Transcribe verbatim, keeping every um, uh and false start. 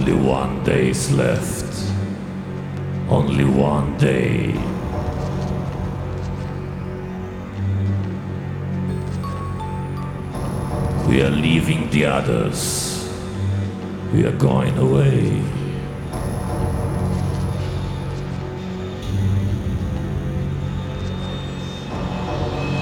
Only one day is left. Only one day. We are leaving the others. We are going away.